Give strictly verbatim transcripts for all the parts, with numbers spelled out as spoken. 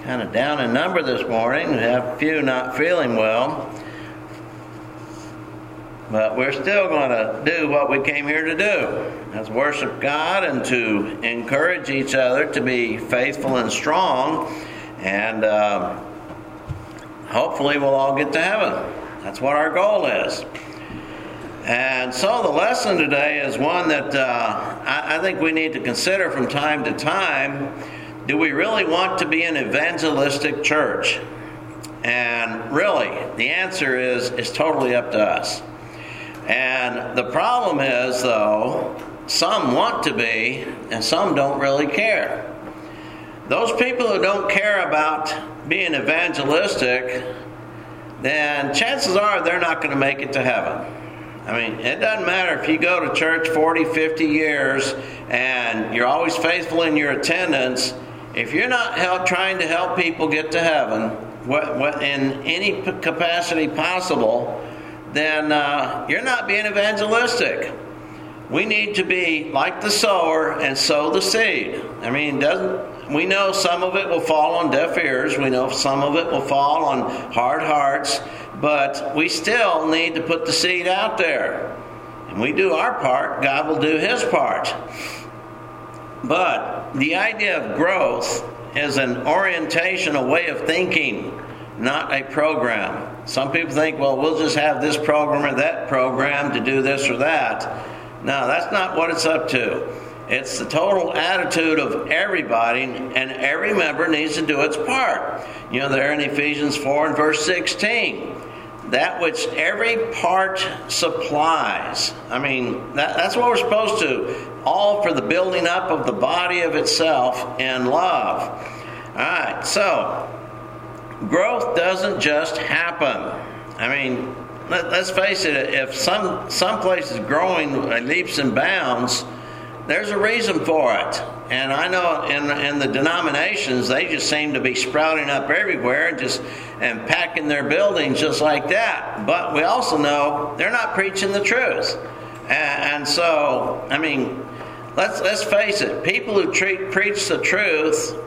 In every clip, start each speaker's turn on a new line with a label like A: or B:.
A: kind of down in number this morning. We have a few not feeling well. But we're still going to do what we came here to do. That's worship God and to encourage each other to be faithful and strong. And uh, hopefully we'll all get to heaven. That's what our goal is. And so the lesson today is one that uh, I, I think we need to consider from time to time. Do we really want to be an evangelistic church? And really, the answer is, is totally up to us. And the problem is, though, some want to be and some don't really care. Those people who don't care about being evangelistic, then chances are they're not going to make it to heaven. I mean, it doesn't matter if you go to church forty, fifty years and you're always faithful in your attendance. If you're not help, trying to help people get to heaven what, what, in any capacity possible, then uh, you're not being evangelistic. We need to be like the sower and sow the seed. I mean, doesn't we know some of it will fall on deaf ears. We know some of it will fall on hard hearts. But we still need to put the seed out there. And we do our part, God will do His part. But the idea of growth is an orientation, a way of thinking, not a program. Some people think, well, we'll just have this program or that program to do this or that. No, that's not what it's up to. It's the total attitude of everybody, and every member needs to do its part. You know, there in Ephesians four and verse sixteen, that which every part supplies. I mean, that, that's what we're supposed to, all for the building up of the body of itself in love. All right, so growth doesn't just happen. I mean, let, let's face it, if some, some place is growing leaps and bounds, there's a reason for it. And I know in, in the denominations, they just seem to be sprouting up everywhere and just and packing their buildings just like that. But we also know they're not preaching the truth. And, and so, I mean, let's let's face it, people who treat, preach the truth,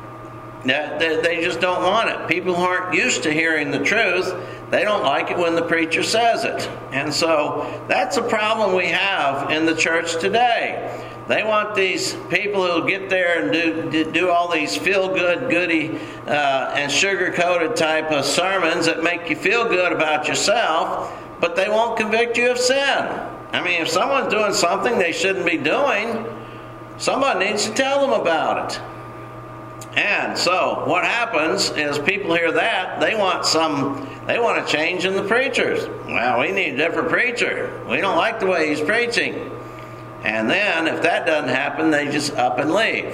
A: They, they just don't want it. People who aren't used to hearing the truth, they don't like it when the preacher says it. And so that's a problem we have in the church today. They want these people who get there and do do all these feel-good, goody, uh, and sugar-coated type of sermons that make you feel good about yourself, but they won't convict you of sin. I mean, if someone's doing something they shouldn't be doing, somebody needs to tell them about it. And so what happens is people hear that, they want some, they want a change in the preachers. Well, we need a different preacher. We don't like the way he's preaching. And then if that doesn't happen, they just up and leave.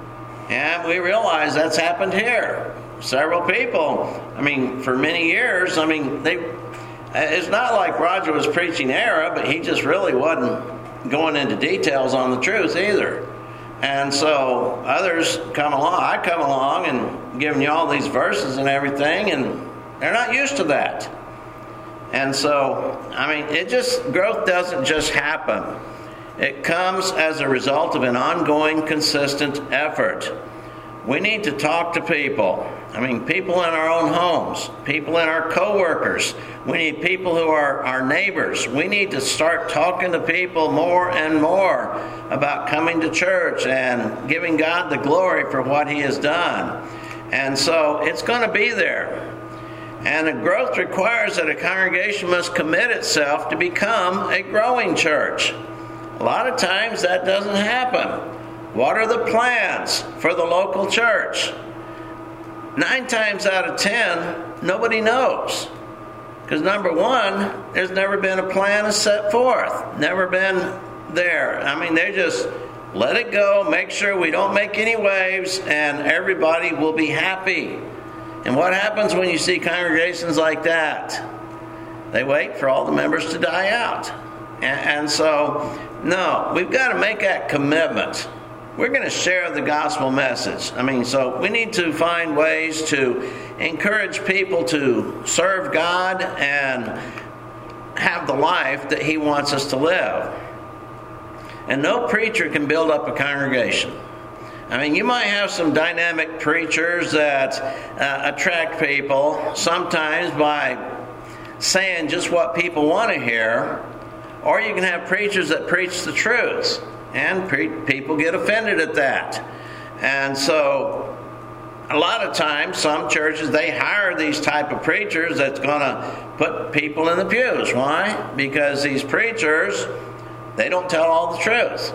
A: And we realize that's happened here. Several people, I mean, for many years, I mean, they, it's not like Roger was preaching error, but he just really wasn't going into details on the truth either. And so others come along, I come along and giving you all these verses and everything, and they're not used to that. And so, I mean, it just, growth doesn't just happen. It comes as a result of an ongoing, consistent effort. We need to talk to people. I mean, people in our own homes, people in our co-workers. We need people who are our neighbors. We need to start talking to people more and more about coming to church and giving God the glory for what He has done. And so it's going to be there. And the growth requires that a congregation must commit itself to become a growing church. A lot of times that doesn't happen. What are the plans for the local church? Nine times out of ten, nobody knows. Because number one, there's never been a plan set forth. Never been there. I mean, they just let it go, make sure we don't make any waves, and everybody will be happy. And what happens when you see congregations like that? They wait for all the members to die out. And, and so, no, we've got to make that commitment. We're going to share the gospel message. I mean, so we need to find ways to encourage people to serve God and have the life that He wants us to live. And no preacher can build up a congregation. I mean, you might have some dynamic preachers that uh, attract people sometimes by saying just what people want to hear, or you can have preachers that preach the truth, and pre- people get offended at that. And so a lot of times some churches, they hire these type of preachers that's going to put people in the pews. Why? Because these preachers, they don't tell all the truth.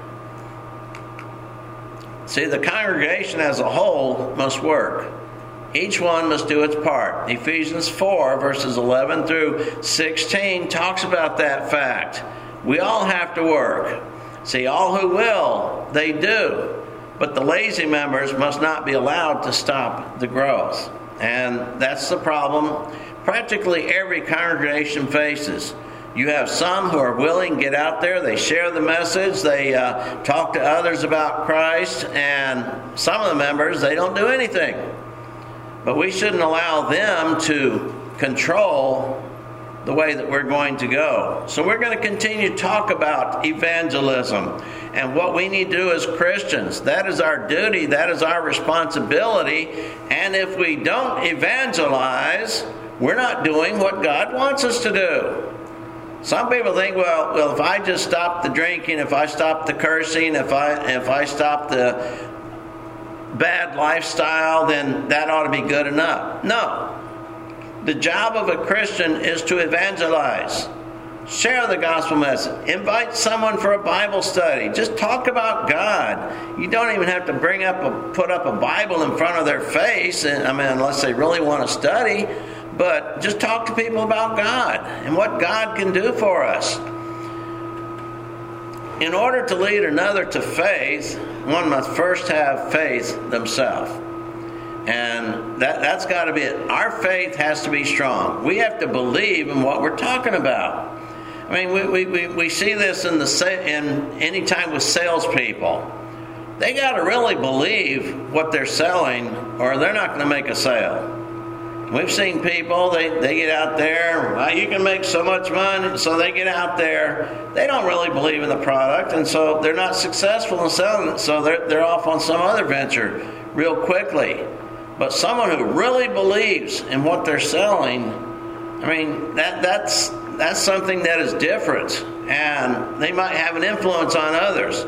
A: See, the congregation as a whole must work. Each one must do its part. Ephesians four, verses eleven through sixteen, talks about that fact. We all have to work. See, all who will, they do. But the lazy members must not be allowed to stop the growth. And that's the problem practically every congregation faces. You have some who are willing to get out there, they share the message, they uh, talk to others about Christ, and some of the members, they don't do anything. But we shouldn't allow them to control the way that we're going to go. So we're going to continue to talk about evangelism and what we need to do as Christians. That is our duty. That is our responsibility. And if we don't evangelize, we're not doing what God wants us to do. Some people think, well, well, if I just stop the drinking, if I stop the cursing, if I if I stop the bad lifestyle, then that ought to be good enough. No. The job of a Christian is to evangelize. Share the gospel message. Invite someone for a Bible study. Just talk about God. You don't even have to bring up a, put up a Bible in front of their face, and I mean, unless they really want to study. But just talk to people about God and what God can do for us. In order to lead another to faith, one must first have faith themselves. And that, that's got to be it. Our faith has to be strong. We have to believe in what we're talking about. I mean, we we, we, we see this in the in any time with salespeople. They got to really believe what they're selling, or they're not going to make a sale. We've seen people, they, they get out there, well, you can make so much money, so they get out there. They don't really believe in the product, and so they're not successful in selling it, so they're, they're off on some other venture real quickly. But someone who really believes in what they're selling, I mean, that that's that's something that is different, and they might have an influence on others.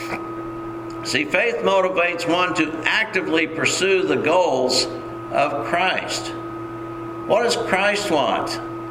A: See, faith motivates one to actively pursue the goals of Christ. What does Christ want?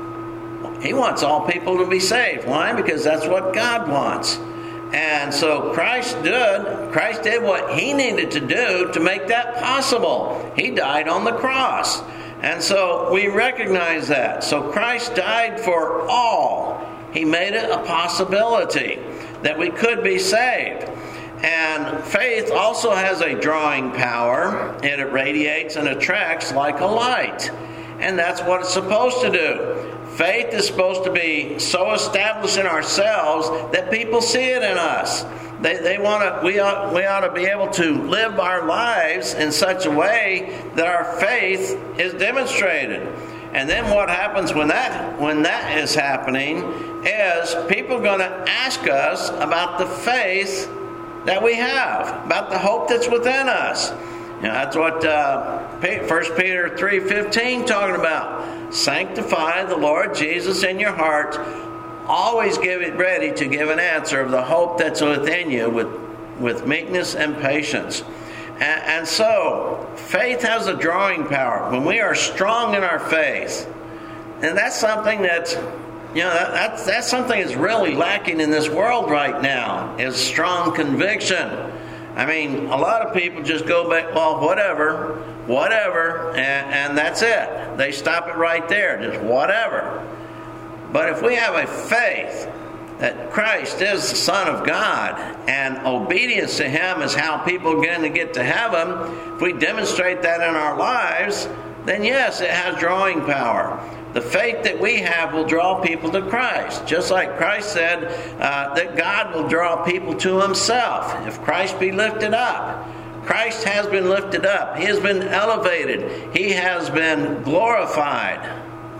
A: He wants all people to be saved. Why? Because that's what God wants. And so Christ did, Christ did what he needed to do to make that possible. He died on the cross. And so we recognize that. So Christ died for all. He made it a possibility that we could be saved. And faith also has a drawing power. It radiates and attracts like a light. And that's what it's supposed to do. Faith is supposed to be so established in ourselves that people see it in us. They they want to. We ought we ought to be able to live our lives in such a way that our faith is demonstrated. And then what happens when that when that is happening is people are going to ask us about the faith that we have, about the hope that's within us. You know, that's what uh, First Peter three fifteen talking about. Sanctify the Lord Jesus in your heart. Always give it ready to give an answer of the hope that's within you with, with meekness and patience. And, and so, faith has a drawing power. When we are strong in our faith, and that's something that, you know, that, that's, that's something that's really lacking in this world right now, is strong conviction. I mean, a lot of people just go back, well, whatever, whatever, and, and that's it. They stop it right there, just whatever. But if we have a faith that Christ is the Son of God and obedience to Him is how people are going to get to heaven, if we demonstrate that in our lives, then yes, it has drawing power. The faith that we have will draw people to Christ. Just like Christ said uh, that God will draw people to Himself if Christ be lifted up. Christ has been lifted up. He has been elevated. He has been glorified.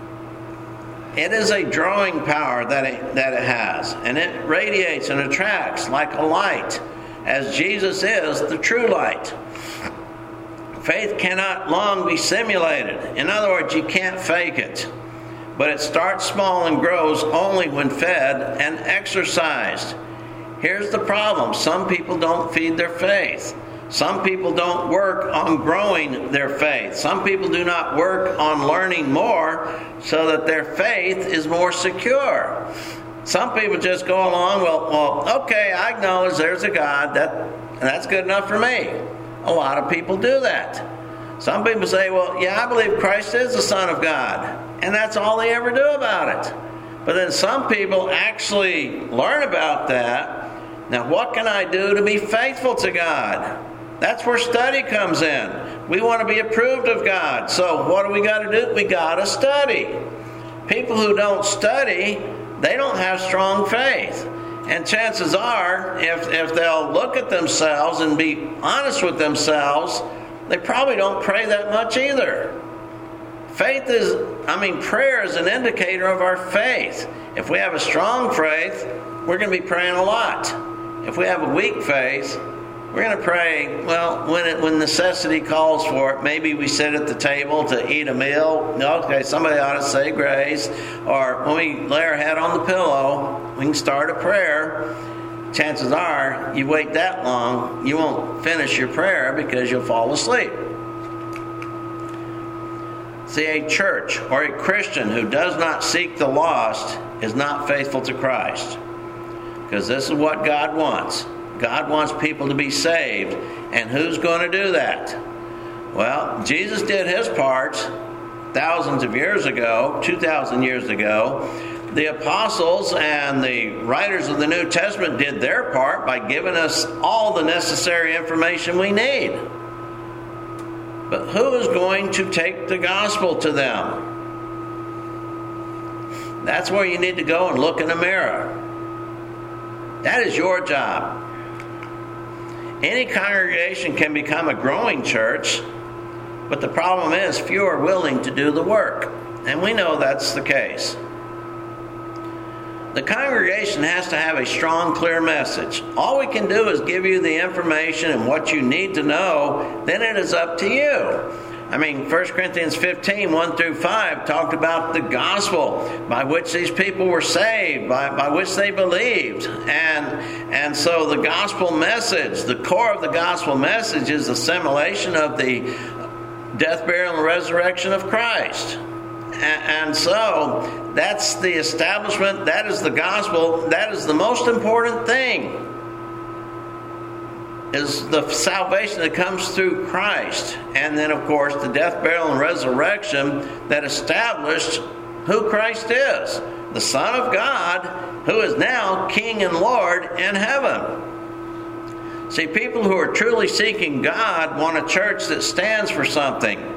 A: It is a drawing power that it, that it has. And it radiates and attracts like a light. as Jesus is the true light. Faith cannot long be simulated. In other words, you can't fake it. But it starts small and grows only when fed and exercised. Here's the problem. Some people don't feed their faith. Some people don't work on growing their faith. Some people do not work on learning more so that their faith is more secure. Some people just go along, well, well, okay, I acknowledge there's a God. That, and that's good enough for me. A lot of people do that. Some people say, well, yeah, I believe Christ is the Son of God. And that's all they ever do about it. But then some people actually learn about that. Now, what can I do to be faithful to God? That's where study comes in. We want to be approved of God. So what do we got to do? We got to study. People who don't study, they don't have strong faith. And chances are, if, if they'll look at themselves and be honest with themselves, they probably don't pray that much either. Faith is, I mean, prayer is an indicator of our faith. If we have a strong faith, we're going to be praying a lot. If we have a weak faith, we're going to pray, well, when it, when necessity calls for it. Maybe we sit at the table to eat a meal. Okay, somebody ought to say grace. Or when we lay our head on the pillow, we can start a prayer. Chances are, you wait that long, you won't finish your prayer because you'll fall asleep. See, a church or a Christian who does not seek the lost is not faithful to Christ. Because this is what God wants. God wants people to be saved. And who's going to do that? Well, Jesus did his part thousands of years ago, two thousand years ago. The apostles and the writers of the New Testament did their part by giving us all the necessary information we need. But who is going to take the gospel to them? That's where you need to go and look in the mirror. That is your job. Any congregation can become a growing church, but the problem is few are willing to do the work. And we know that's the case. The congregation has to have a strong, clear message. All we can do is give you the information and what you need to know. Then it is up to you. I mean, First Corinthians fifteen, one through five talked about the gospel by which these people were saved, by, by which they believed. And, and so the gospel message, the core of the gospel message is the assimilation of the death, burial, and resurrection of Christ. And so that's the establishment, that is the gospel, that is the most important thing, is the salvation that comes through Christ. And then, of course, the death, burial, and resurrection that established who Christ is, the Son of God, who is now King and Lord in heaven. See, people who are truly seeking God want a church that stands for something.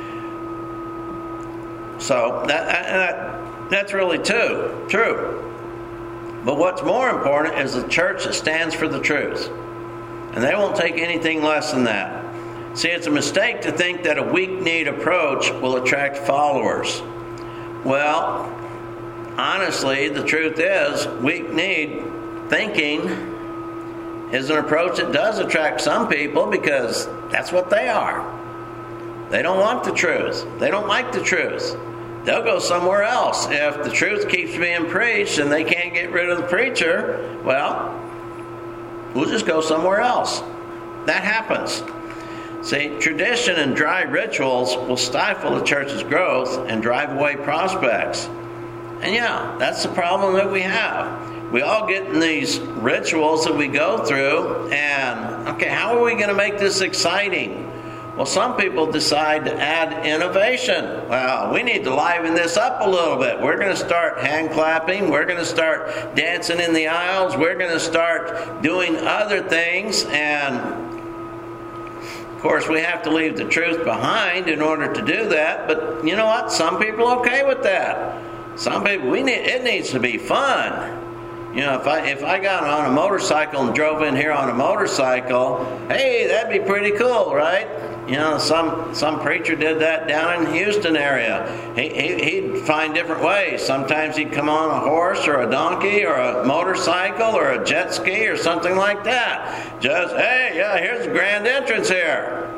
A: So that, that that's really too, true. But what's more important is a church that stands for the truth. And they won't take anything less than that. See, it's a mistake to think that a weak-kneed approach will attract followers. Well, honestly, the truth is, weak-kneed thinking is an approach that does attract some people because that's what they are. They don't want the truth. They don't like the truth. They'll go somewhere else. If the truth keeps being preached and they can't get rid of the preacher, well, we'll just go somewhere else. That happens. See, tradition and dry rituals will stifle the church's growth and drive away prospects. And yeah, that's the problem that we have. We all get in these rituals that we go through, and, okay, how are we going to make this exciting? Well, some people decide to add innovation. Well, we need to liven this up a little bit. We're going to start hand clapping. We're going to start dancing in the aisles. We're going to start doing other things. And, of course, we have to leave the truth behind in order to do that. But you know what? Some people are okay with that. Some people, we need, it needs to be fun. You know, if I if I got on a motorcycle and drove in here on a motorcycle, hey, that'd be pretty cool, right? You know, some some preacher did that down in the Houston area. He, he, he'd find different ways. Sometimes he'd come on a horse or a donkey or a motorcycle or a jet ski or something like that. Just, hey, yeah, here's the grand entrance here.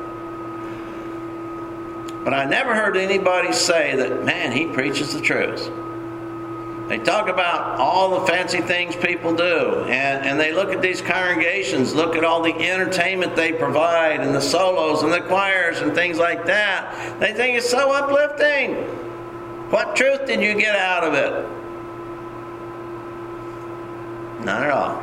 A: But I never heard anybody say that, man, he preaches the truth. They talk about all the fancy things people do, and, and they look at these congregations, look at all the entertainment they provide, and the solos and the choirs and things like that. They think it's so uplifting. What truth did you get out of it? Not at all.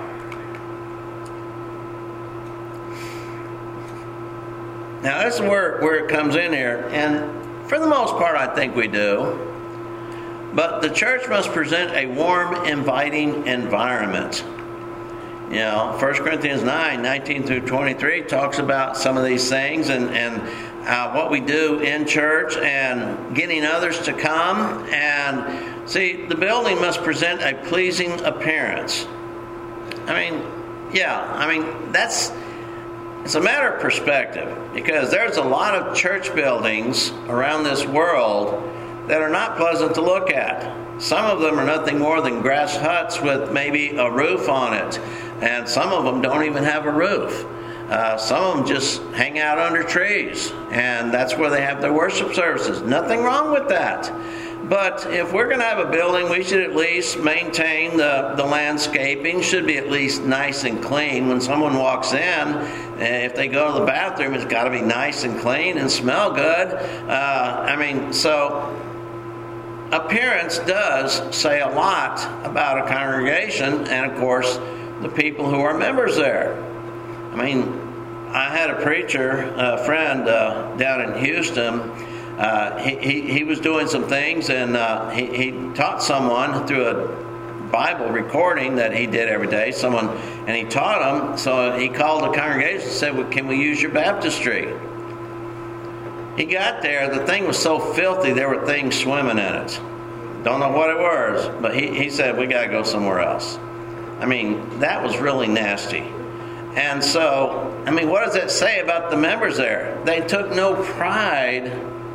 A: Now, this is where, where it comes in here, and for the most part, I think we do. But the church must present a warm, inviting environment. You know, First Corinthians nine, nineteen through twenty-three talks about some of these things and, and uh, what we do in church and getting others to come. And see, the building must present a pleasing appearance. I mean, yeah, I mean, that's, it's a matter of perspective, because there's a lot of church buildings around this world that are not pleasant to look at. Some of them are nothing more than grass huts with maybe a roof on it, and some of them don't even have a roof. Uh, some of them just hang out under trees, and that's where they have their worship services. Nothing wrong with that. But if we're going to have a building, we should at least maintain the, the landscaping. Should be at least nice and clean. When someone walks in, if they go to the bathroom, it's got to be nice and clean and smell good. Uh, I mean, so appearance does say a lot about a congregation, and of course the people who are members there. I mean, I had a preacher, a friend uh, down in Houston. Uh, he, he, he was doing some things, and uh, he, he taught someone through a Bible recording that he did every day. Someone, and he taught them. So he called the congregation and said, well, can we use your baptistry? He got there, the thing was so filthy, there were things swimming in it. Don't know what it was, but he, he said, we got to go somewhere else. I mean, that was really nasty. And so, I mean, what does that say about the members there? They took no pride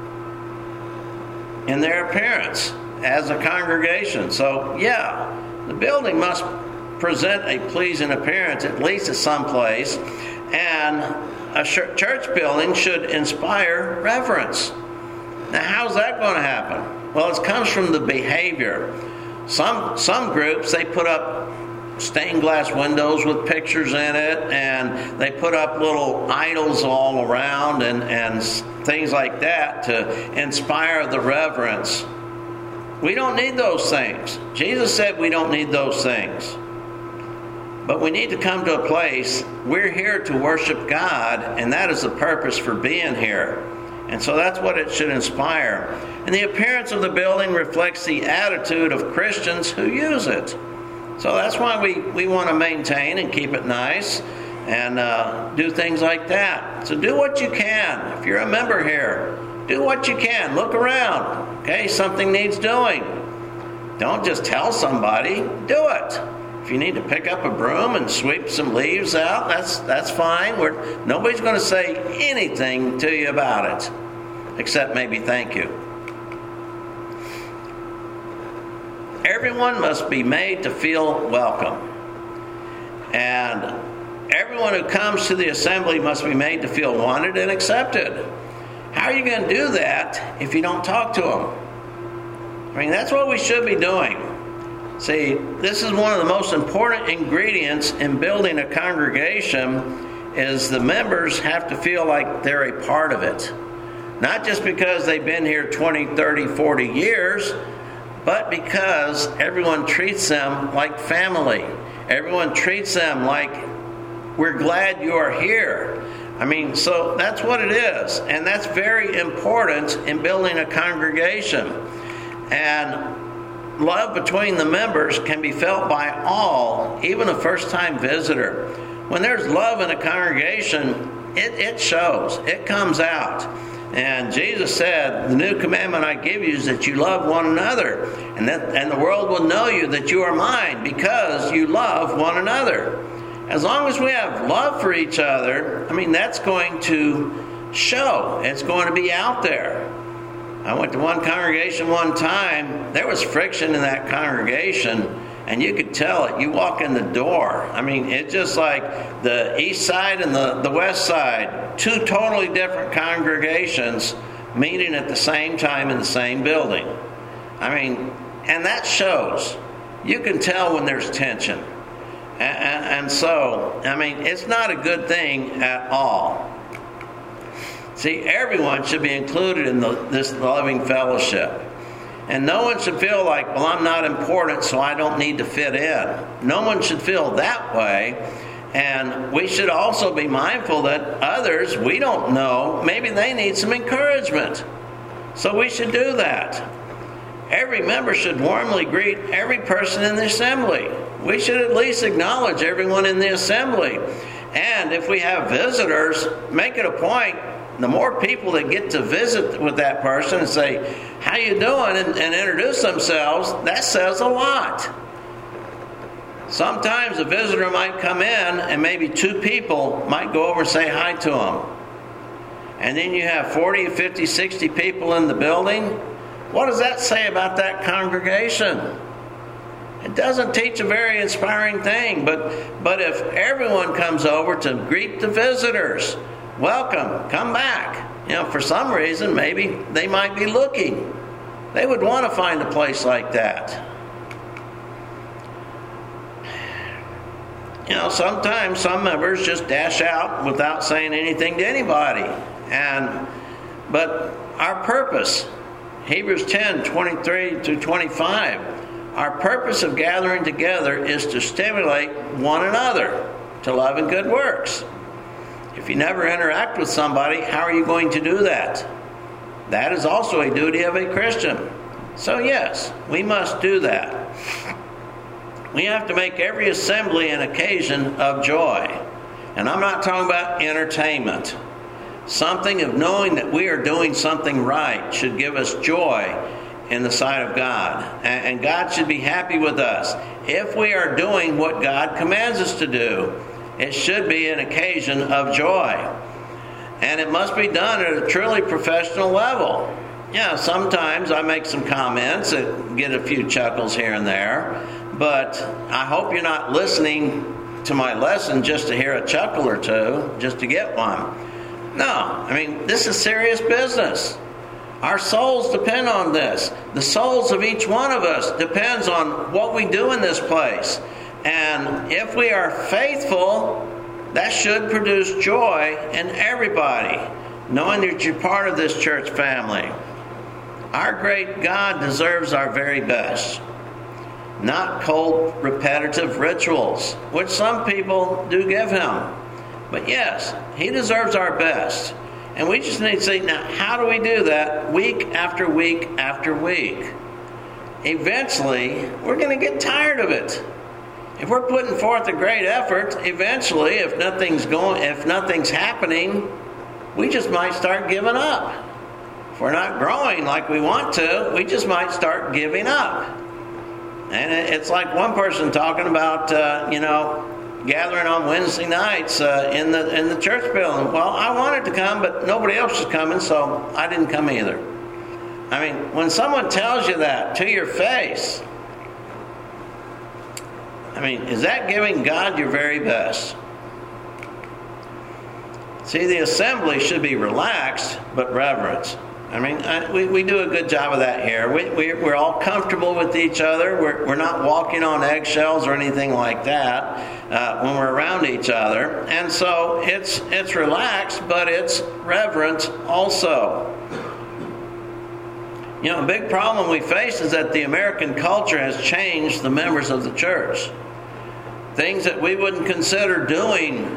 A: in their appearance as a congregation. So, yeah, the building must present a pleasing appearance, at least at some place, and a church building should inspire reverence. Now, how's that going to happen? Well, it comes from the behavior. Some some groups, they put up stained glass windows with pictures in it, and they put up little idols all around and, and things like that to inspire the reverence. We don't need those things. Jesus said we don't need those things. But we need to come to a place, we're here to worship God, and that is the purpose for being here. And so that's what it should inspire. And the appearance of the building reflects the attitude of Christians who use it. So that's why we, we want to maintain and keep it nice and uh, do things like that. So do what you can. If you're a member here, do what you can. Look around. Okay, something needs doing. Don't just tell somebody. Do it. If you need to pick up a broom and sweep some leaves out, that's that's fine. We're, nobody's going to say anything to you about it, except maybe thank you. Everyone must be made to feel welcome. And everyone who comes to the assembly must be made to feel wanted and accepted. How are you going to do that if you don't talk to them? I mean, that's what we should be doing. See, this is one of the most important ingredients in building a congregation, is the members have to feel like they're a part of it. Not just because they've been here twenty, thirty, forty years, but because everyone treats them like family. Everyone treats them like, we're glad you are here. I mean, so that's what it is. And that's very important in building a congregation. And love between the members can be felt by all, even a first-time visitor. When there's love in a congregation, it, it shows. It comes out. And Jesus said, the new commandment I give you is that you love one another. And, that, and the world will know you that you are mine because you love one another. As long as we have love for each other, I mean, that's going to show. It's going to be out there. I went to one congregation one time. There was friction in that congregation, and you could tell it. You walk in the door. I mean, it's just like the east side and the, the west side, two totally different congregations meeting at the same time in the same building. I mean, and that shows. You can tell when there's tension. And, and, and so, I mean, it's not a good thing at all. See, everyone should be included in the, this loving fellowship. And no one should feel like, well, I'm not important, so I don't need to fit in. No one should feel that way. And we should also be mindful that others we don't know, maybe they need some encouragement. So we should do that. Every member should warmly greet every person in the assembly. We should at least acknowledge everyone in the assembly. And if we have visitors, make it a point, the more people that get to visit with that person and say, how you doing, and, and introduce themselves, that says a lot. Sometimes a visitor might come in and maybe two people might go over and say hi to them. And then you have forty, fifty, sixty people in the building. What does that say about that congregation? It doesn't teach a very inspiring thing, but, but if everyone comes over to greet the visitors, welcome, come back. You know, for some reason, maybe they might be looking. They would want to find a place like that. You know, sometimes some members just dash out without saying anything to anybody. And but our purpose, Hebrews ten, twenty-three to twenty-five, our purpose of gathering together is to stimulate one another to love and good works. If you never interact with somebody, how are you going to do that? That is also a duty of a Christian. So yes, we must do that. We have to make every assembly an occasion of joy. And I'm not talking about entertainment. Something of knowing that we are doing something right should give us joy in the sight of God. And God should be happy with us. If we are doing what God commands us to do, it should be an occasion of joy. And it must be done at a truly professional level. Yeah, sometimes I make some comments that get a few chuckles here and there, but I hope you're not listening to my lesson just to hear a chuckle or two, just to get one. No, I mean, this is serious business. Our souls depend on this. The souls of each one of us depends on what we do in this place. And if we are faithful, that should produce joy in everybody, knowing that you're part of this church family. Our great God deserves our very best, not cold, repetitive rituals, which some people do give him. But yes, he deserves our best. And we just need to say, now, how do we do that week after week after week? Eventually, we're going to get tired of it. If we're putting forth a great effort, eventually, if nothing's going, if nothing's happening, we just might start giving up. If we're not growing like we want to, we just might start giving up. And it's like one person talking about, uh, you know, gathering on Wednesday nights uh, in the in the church building. Well, I wanted to come, but nobody else was coming, so I didn't come either. I mean, when someone tells you that to your face, I mean, is that giving God your very best? See, the assembly should be relaxed, but reverent. I mean, I, we, we do a good job of that here. We, we, we're all comfortable with each other. We're, we're not walking on eggshells or anything like that uh, when we're around each other. And so it's it's relaxed, but it's reverent also. You know, a big problem we face is that the American culture has changed the members of the church. Things that we wouldn't consider doing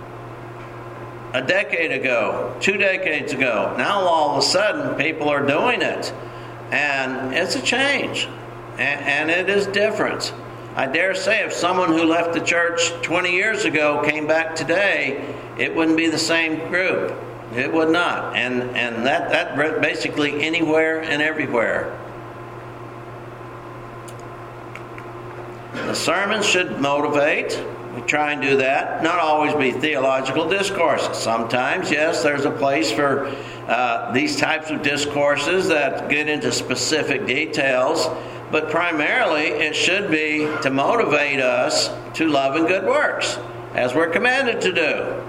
A: a decade ago, two decades ago. Now all of a sudden people are doing it. And it's a change. And, and it is different. I dare say if someone who left the church twenty years ago came back today, it wouldn't be the same group. It would not. And and that, that basically anywhere and everywhere. The sermons should motivate. We try and do that. Not always be theological discourses. Sometimes, yes, there's a place for uh, these types of discourses that get into specific details. But primarily, it should be to motivate us to love and good works, as we're commanded to do.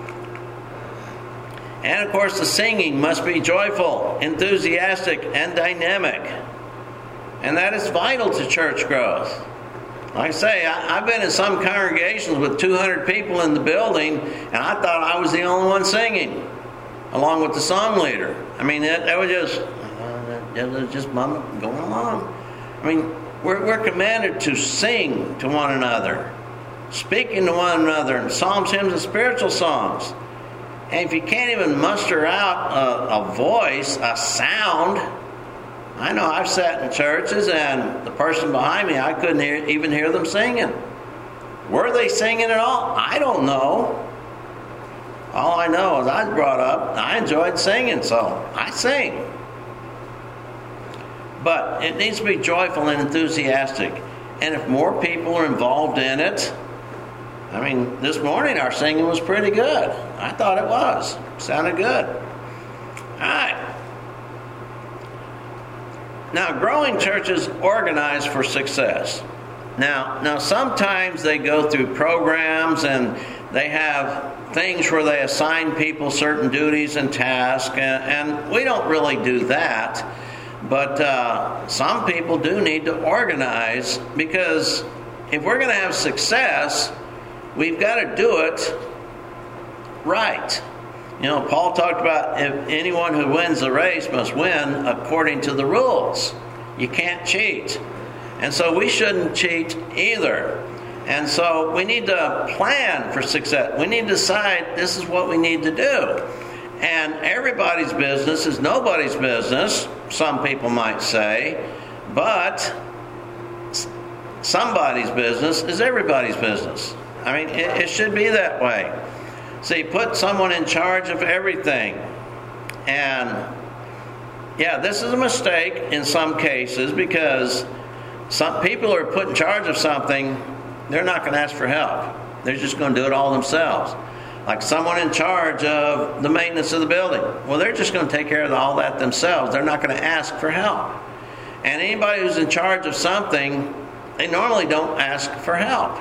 A: And of course, the singing must be joyful, enthusiastic, and dynamic. And that is vital to church growth. Like I say, I, I've been in some congregations with two hundred people in the building, and I thought I was the only one singing, along with the song leader. I mean, that, that was just, uh, that was just going along. I mean, we're, we're commanded to sing to one another, speaking to one another in psalms, hymns, and spiritual songs. And if you can't even muster out a, a voice, a sound, I know I've sat in churches and the person behind me, I couldn't hear, even hear them singing. Were they singing at all? I don't know. All I know is I was brought up, I enjoyed singing, so I sing. But it needs to be joyful and enthusiastic. And if more people are involved in it, I mean, this morning our singing was pretty good. I thought it was. Sounded good. All right. Now, growing churches organize for success. Now, now sometimes they go through programs and they have things where they assign people certain duties and tasks, and, and we don't really do that. But uh, some people do need to organize, because if we're going to have success, we've got to do it right. You know, Paul talked about if anyone who wins the race must win according to the rules. You can't cheat. And so we shouldn't cheat either. And so we need to plan for success. We need to decide this is what we need to do. And everybody's business is nobody's business, some people might say, but somebody's business is everybody's business. I mean, it, it should be that way. See, put someone in charge of everything. And, yeah, this is a mistake in some cases, because some people who are put in charge of something, they're not going to ask for help. They're just going to do it all themselves. Like someone in charge of the maintenance of the building. Well, they're just going to take care of all that themselves. They're not going to ask for help. And anybody who's in charge of something, they normally don't ask for help.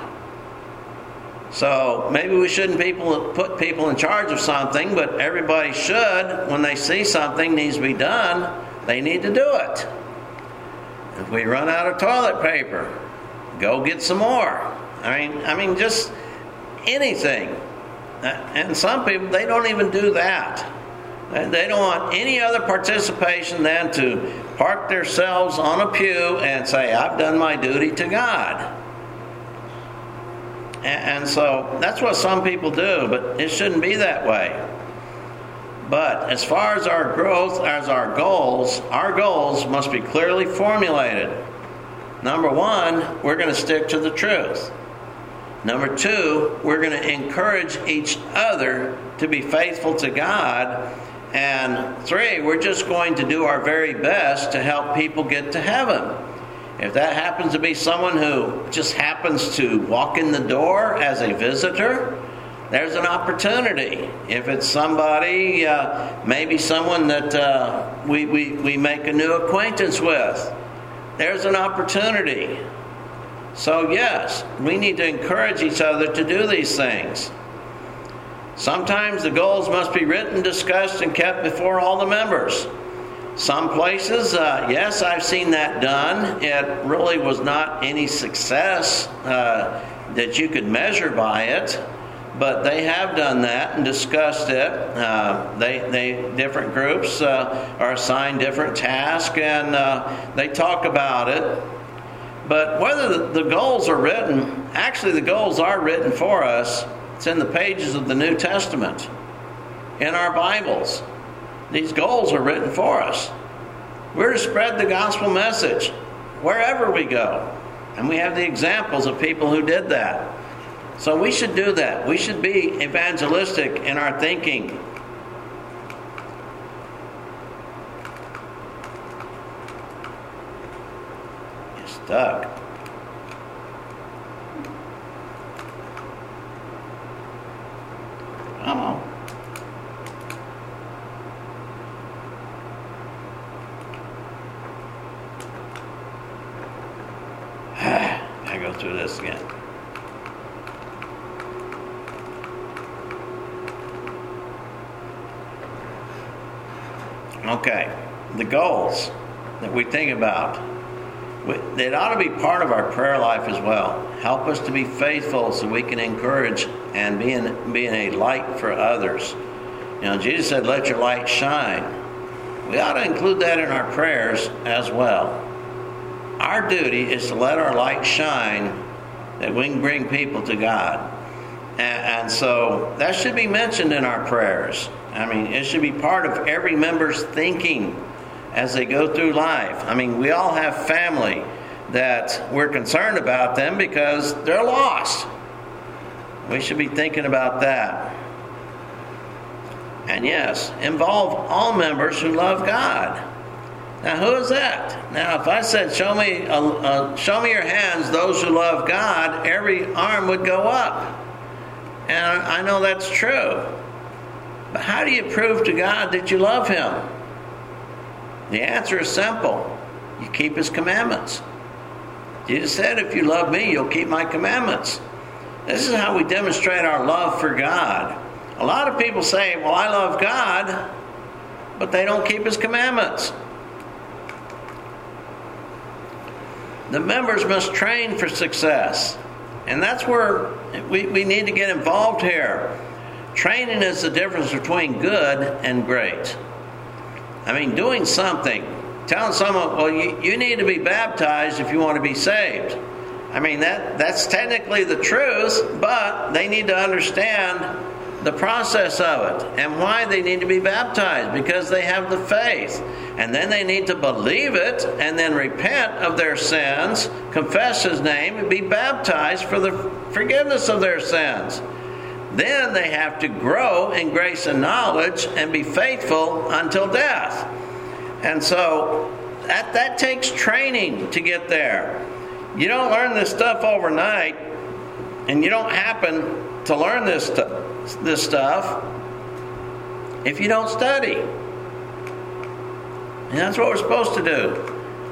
A: So maybe we shouldn't people put people in charge of something, but everybody should, when they see something needs to be done, they need to do it. If we run out of toilet paper, go get some more. I mean, I mean, just anything. And some people, they don't even do that. They don't want any other participation than to park themselves on a pew and say, I've done my duty to God. And so that's what some people do, but it shouldn't be that way. But as far as our growth, as our goals, our goals must be clearly formulated. Number one, we're going to stick to the truth. Number two, we're going to encourage each other to be faithful to God. And three, we're just going to do our very best to help people get to heaven. If that happens to be someone who just happens to walk in the door as a visitor, there's an opportunity. If it's somebody, uh, maybe someone that uh, we, we, we make a new acquaintance with, there's an opportunity. So yes, we need to encourage each other to do these things. Sometimes the goals must be written, discussed, and kept before all the members. Some places, uh, yes, I've seen that done. It really was not any success uh, that you could measure by it, but they have done that and discussed it. Uh, they, they, different groups uh, are assigned different tasks, and uh, they talk about it. But whether the, the goals are written, actually the goals are written for us. It's in the pages of the New Testament, in our Bibles. These goals are written for us. We're to spread the gospel message wherever we go. And we have the examples of people who did that. So we should do that. We should be evangelistic in our thinking. You're stuck. Come on. I go through this again. Okay, the goals that we think about, it ought to be part of our prayer life as well. Help us to be faithful so we can encourage and be in, be in a light for others. You know, Jesus said, let your light shine. We ought to include that in our prayers as well. Our duty is to let our light shine that we can bring people to God. And, and so that should be mentioned in our prayers. I mean, it should be part of every member's thinking as they go through life. I mean, we all have family that we're concerned about them because they're lost. We should be thinking about that. And yes, involve all members who love God. Now, who is that? Now, if I said, show me, uh, uh, show me your hands, those who love God, every arm would go up. And I know that's true. But how do you prove to God that you love Him? The answer is simple. You keep His commandments. Jesus said, if you love me, you'll keep my commandments. This is how we demonstrate our love for God. A lot of people say, well, I love God, but they don't keep His commandments. The members must train for success. And that's where we, we need to get involved here. Training is the difference between good and great. I mean, doing something, telling someone, well, you, you need to be baptized if you want to be saved. I mean, that that's technically the truth, but they need to understand the process of it and why they need to be baptized, because they have the faith. And then they need to believe it and then repent of their sins, confess His name, and be baptized for the forgiveness of their sins. Then they have to grow in grace and knowledge and be faithful until death. And so that, that takes training to get there. You don't learn this stuff overnight, and you don't happen to learn this, stu- this stuff if you don't study. And that's what we're supposed to do.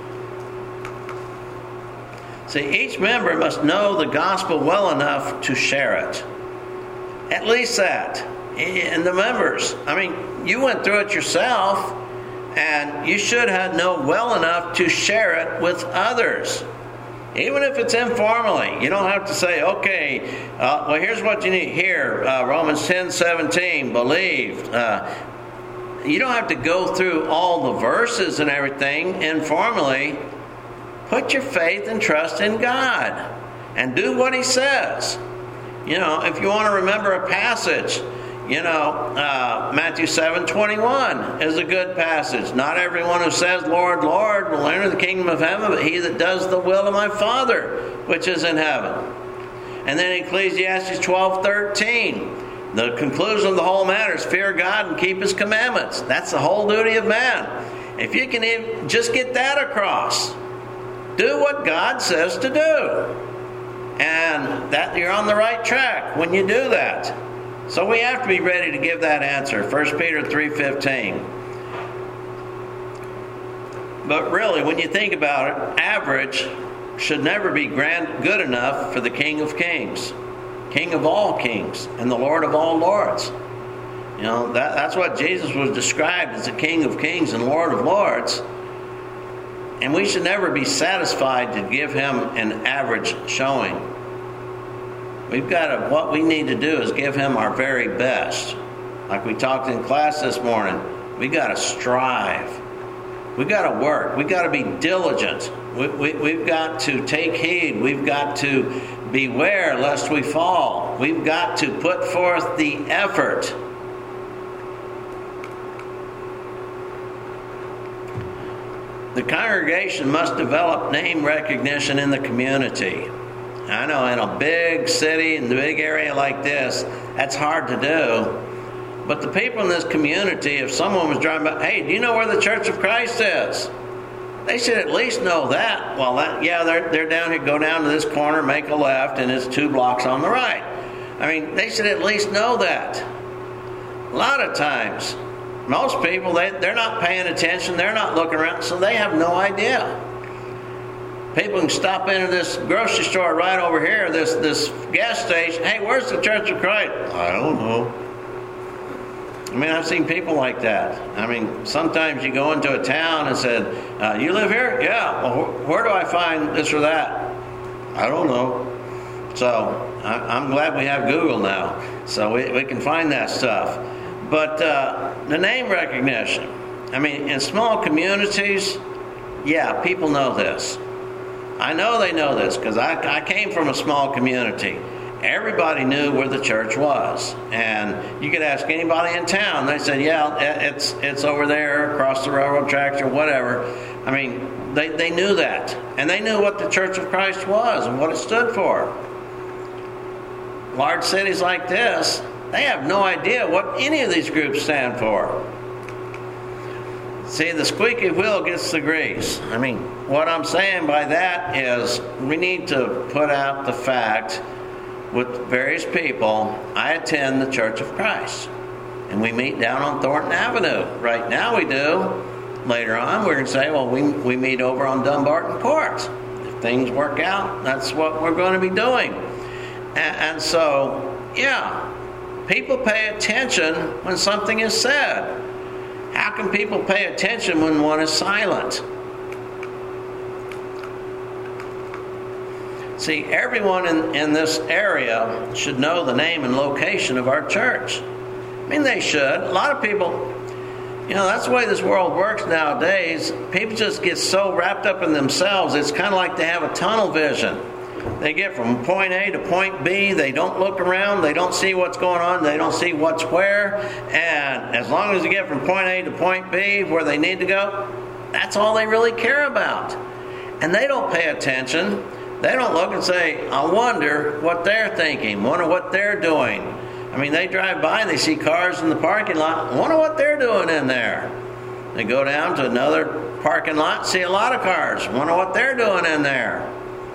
A: See, each member must know the gospel well enough to share it. At least that. And the members, I mean, you went through it yourself, and you should have known well enough to share it with others. Even if it's informally. You don't have to say, okay, uh, well, here's what you need. Here, uh, Romans ten seventeen, believe. Uh, you don't have to go through all the verses and everything informally. Put your faith and trust in God and do what He says. You know, if you want to remember a passage, you know, uh, Matthew seven twenty-one is a good passage. Not everyone who says, Lord, Lord, will enter the kingdom of heaven, but he that does the will of my Father, which is in heaven. And then Ecclesiastes twelve thirteen, the conclusion of the whole matter is fear God and keep His commandments. That's the whole duty of man. If you can even just get that across, do what God says to do. And that you're on the right track when you do that. So we have to be ready to give that answer. First Peter three fifteen. But really, when you think about it, average should never be grand, good enough for the King of Kings, King of all kings, and the Lord of all lords. You know, that, that's what Jesus was described as the King of Kings and Lord of Lords. And we should never be satisfied to give Him an average showing. We've got to, what we need to do is give Him our very best. Like we talked in class this morning, we got to strive. We've got to work. We've got to be diligent. We, we, we've got to take heed. We've got to beware lest we fall. We've got to put forth the effort. The congregation must develop name recognition in the community. I know in a big city, in a big area like this, that's hard to do. But the people in this community, if someone was driving by, hey, do you know where the Church of Christ is? They should at least know that. Well, that, yeah, they're, they're down here, go down to this corner, make a left, and it's two blocks on the right. I mean, they should at least know that. a lot of times, most people, they, they're not paying attention, they're not looking around, so they have no idea. People can stop into this grocery store right over here, this, this gas station. Hey, where's the Church of Christ? I don't know. I mean, I've seen people like that. I mean, sometimes you go into a town and said, uh, you live here? Yeah. Well, wh- where do I find this or that? I don't know. So I- I'm glad we have Google now, so we, we can find that stuff. But uh, the name recognition. I mean, in small communities, yeah, people know this. I know they know this because I, I came from a small community. Everybody knew where the church was, and you could ask anybody in town. They said, "Yeah, it's it's over there across the railroad tracks or whatever." I mean, they they knew that, and they knew what the Church of Christ was and what it stood for. Large cities like this, they have no idea what any of these groups stand for. See, the squeaky wheel gets the grease. I mean, what I'm saying by that is we need to put out the fact with various people. I attend the Church of Christ, and we meet down on Thornton Avenue. Right now we do. Later on, we're going to say, well, we, we meet over on Dumbarton Court. If things work out, that's what we're going to be doing. And, and so, yeah, people pay attention when something is said. How can people pay attention when one is silent? See, everyone in, in this area should know the name and location of our church. I mean, they should. A lot of people, you know, that's the way this world works nowadays. People just get so wrapped up in themselves. It's kind of like they have a tunnel vision. They get from point A to point B. They don't look around. They don't see what's going on. They don't see what's where. And as long as they get from point A to point B where they need to go, that's all they really care about. And they don't pay attention. They don't look and say, I wonder what they're thinking. Wonder what they're doing. I mean, they drive by and they see cars in the parking lot. Wonder what they're doing in there. They go down to another parking lot, see a lot of cars. Wonder what they're doing in there.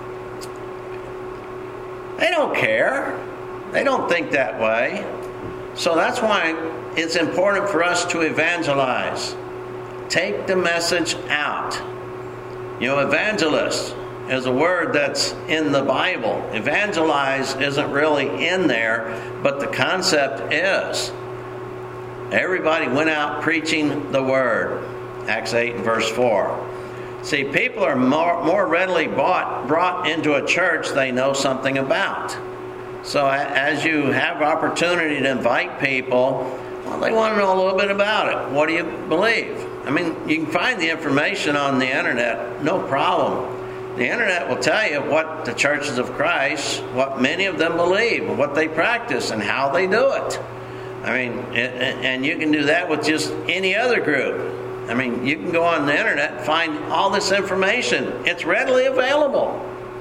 A: They don't care. They don't think that way. So that's why it's important for us to evangelize. Take the message out. You know, evangelist is a word that's in the Bible. Evangelize isn't really in there, but the concept is. Everybody went out preaching the word. Acts eight and verse four. See, people are more, more readily bought, brought into a church they know something about. So as you have opportunity to invite people, well, they want to know a little bit about it. What do you believe? I mean, you can find the information on the internet, no problem. The internet will tell you what the churches of Christ, what many of them believe, what they practice, and how they do it. I mean, and you can do that with just any other group. I mean, you can go on the internet and find all this information. It's readily available.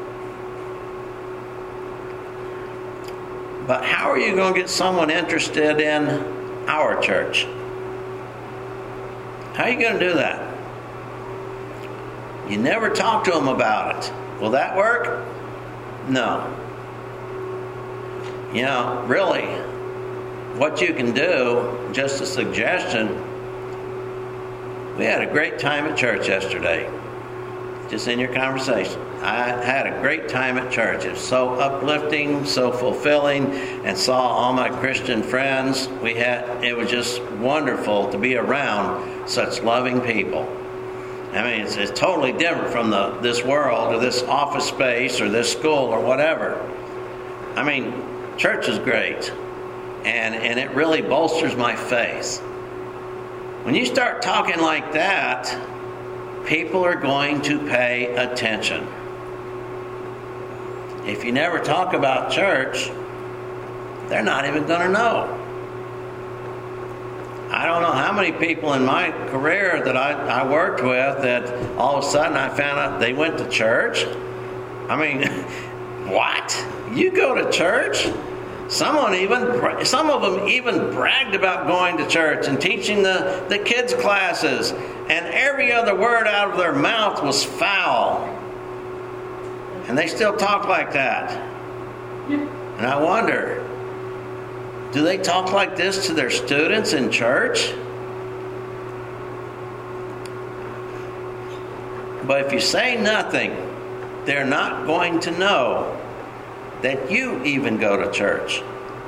A: But how are you going to get someone interested in our church? How are you going to do that? You never talk to them about it. Will that work? No. You know, really, what you can do, just a suggestion, we had a great time at church yesterday. Just in your conversation. I had a great time at church. It was so uplifting, so fulfilling, and saw all my Christian friends. We had it was just wonderful to be around such loving people. I mean, it's, it's totally different from the this world or this office space or this school or whatever. I mean, church is great, and and it really bolsters my faith. When you start talking like that, people are going to pay attention. If you never talk about church, they're not even going to know. I don't know how many people in my career that I, I worked with that all of a sudden I found out they went to church. I mean, what? You go to church? Someone even, some of them even bragged about going to church and teaching the, the kids' classes, and every other word out of their mouth was foul. And they still talk like that. And I wonder, Do they talk like this to their students in church? But if you say nothing, they're not going to know that you even go to church.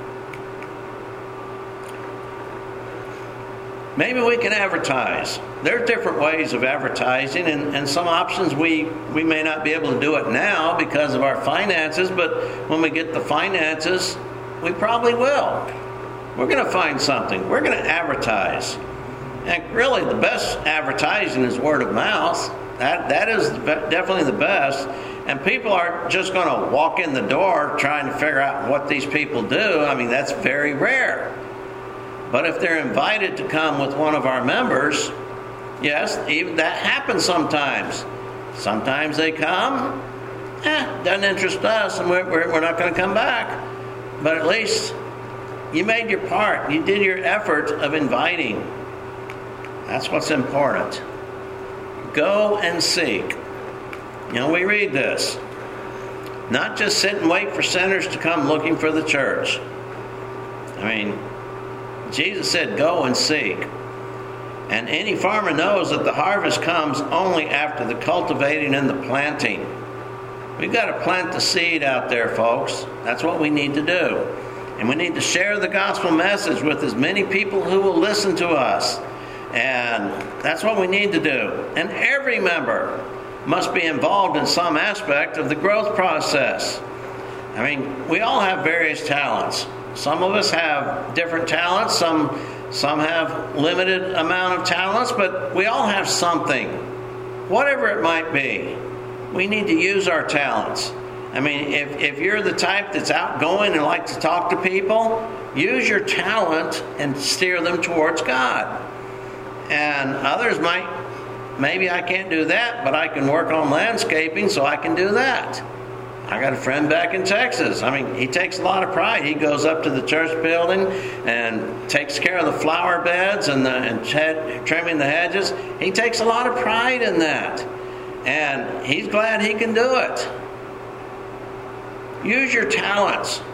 A: Maybe we can advertise. There are different ways of advertising, and, and some options we, we may not be able to do it now because of our finances, but when we get the finances, we probably will. We're going to find something. We're going to advertise. And really, the best advertising is word of mouth. That That is definitely the best. And people aren't just going to walk in the door trying to figure out what these people do. I mean, that's very rare. But if they're invited to come with one of our members, yes, even that happens sometimes. Sometimes they come, eh, doesn't interest us, and we're, we're not going to come back. But at least you made your part. You did your effort of inviting. That's what's important. Go and seek. You know, we read this. Not just sit and wait for sinners to come looking for the church. I mean, Jesus said, go and seek. And any farmer knows that the harvest comes only after the cultivating and the planting. We've got to plant the seed out there, folks. That's what we need to do. And we need to share the gospel message with as many people who will listen to us. And that's what we need to do. And every member must be involved in some aspect of the growth process. I mean, we all have various talents. Some of us have different talents. Some some have limited amount of talents, but we all have something. Whatever it might be, we need to use our talents. I mean, if, if you're the type that's outgoing and like to talk to people, use your talent and steer them towards God. And others might, maybe I can't do that, but I can work on landscaping, so I can do that. I got a friend back in Texas. I mean, he takes a lot of pride. He goes up to the church building and takes care of the flower beds and, the, and ch- trimming the hedges. He takes a lot of pride in that. And he's glad he can do it. Use your talents.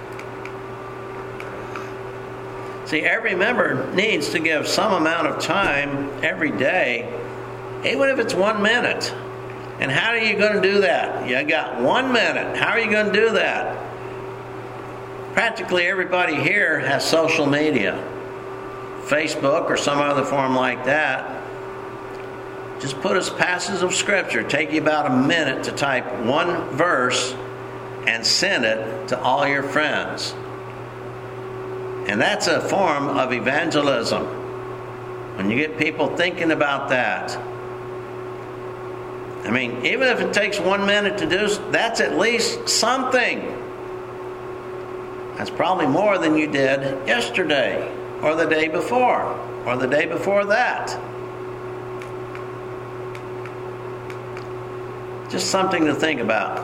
A: See, every member needs to give some amount of time every day, even if it's one minute. And how are you going to do that? You got one minute. How are you going to do that? Practically everybody here has social media. Facebook or some other form like that. Just put us passages of Scripture. Take you about a minute to type one verse and send it to all your friends. And that's a form of evangelism. When you get people thinking about that. I mean, even if it takes one minute to do, that's at least something. That's probably more than you did yesterday, or the day before, or the day before that. Just something to think about.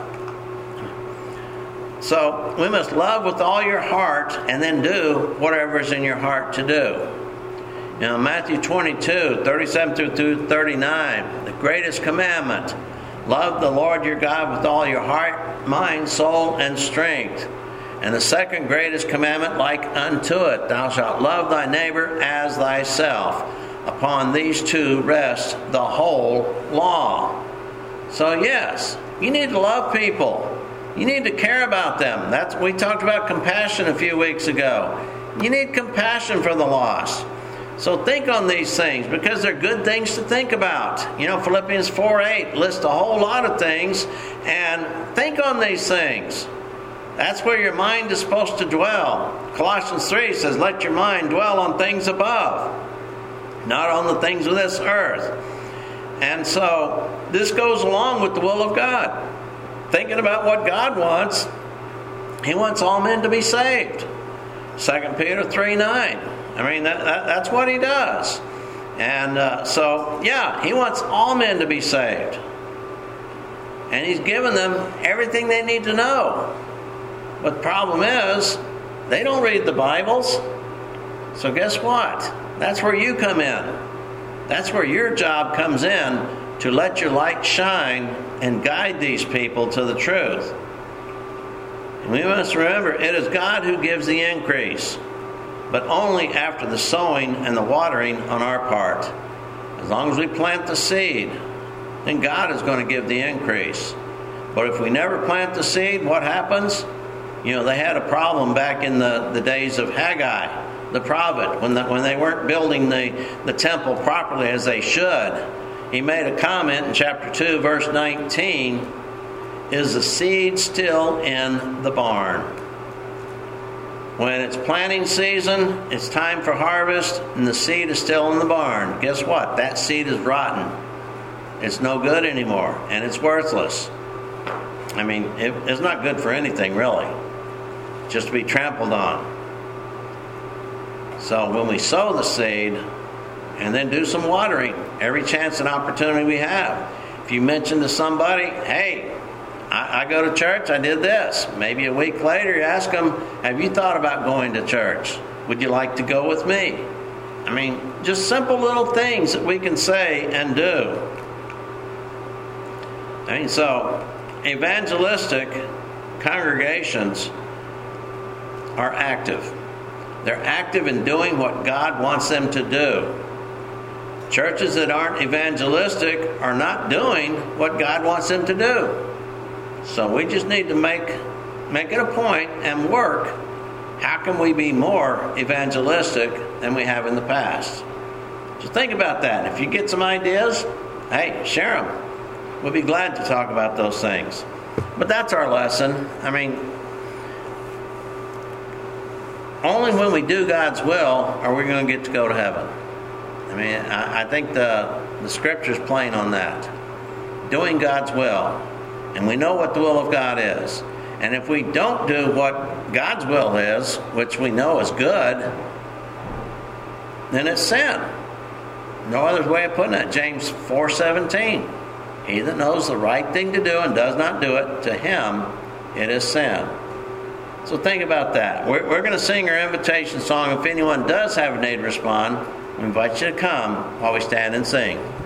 A: So, we must love with all your heart and then do whatever is in your heart to do. You know, Matthew twenty-two, thirty-seven through thirty-nine, the greatest commandment, love the Lord your God with all your heart, mind, soul, and strength. And the second greatest commandment like unto it, thou shalt love thy neighbor as thyself. Upon these two rests the whole law. So yes, you need to love people. You need to care about them. That's we talked about compassion a few weeks ago. You need compassion for the lost. So think on these things because they're good things to think about. You know, Philippians four eight lists a whole lot of things, and think on these things. That's where your mind is supposed to dwell. Colossians three says, let your mind dwell on things above, not on the things of this earth. And so this goes along with the will of God. Thinking about what God wants, He wants all men to be saved. Second Peter three nine. I mean, that, that, that's what He does. And uh, so, yeah, He wants all men to be saved. And He's given them everything they need to know. But the problem is, they don't read the Bibles. So guess what? That's where you come in. That's where your job comes in, to let your light shine and guide these people to the truth. And we must remember, it is God who gives the increase. but only after the sowing and the watering on our part. As long as we plant the seed, then God is going to give the increase. But if we never plant the seed, what happens? You know, they had a problem back in the, the days of Haggai, the prophet, when the, when they weren't building the, the temple properly as they should. He made a comment in chapter two, verse nineteen, is the seed still in the barn? When it's planting season, it's time for harvest, and the seed is still in the barn. Guess what? That seed is rotten. It's no good anymore, and it's worthless. I mean, it, it's not good for anything, really. Just to be trampled on. So when we sow the seed, and then do some watering, every chance and opportunity we have. If you mention to somebody, hey, I, I go to church, I did this. Maybe a week later you ask them, have you thought about going to church? Would you like to go with me? I mean, just simple little things that we can say and do. I mean, so evangelistic congregations are active. They're active in doing what God wants them to do. Churches that aren't evangelistic are not doing what God wants them to do. So we just need to make make it a point and work. How can we be more evangelistic than we have in the past? Just think about that. If you get some ideas, hey, share them. We'll be glad to talk about those things. But that's our lesson. I mean, only when we do God's will are we going to get to go to heaven. I mean, I, I think the, the Scripture's plain on that. Doing God's will. And we know what the will of God is. And if we don't do what God's will is, which we know is good, then it's sin. No other way of putting it. James four seventeen. He that knows the right thing to do and does not do it, to him it is sin. So think about that. We're, we're going to sing our invitation song. If anyone does have a need to respond, we invite you to come while we stand and sing.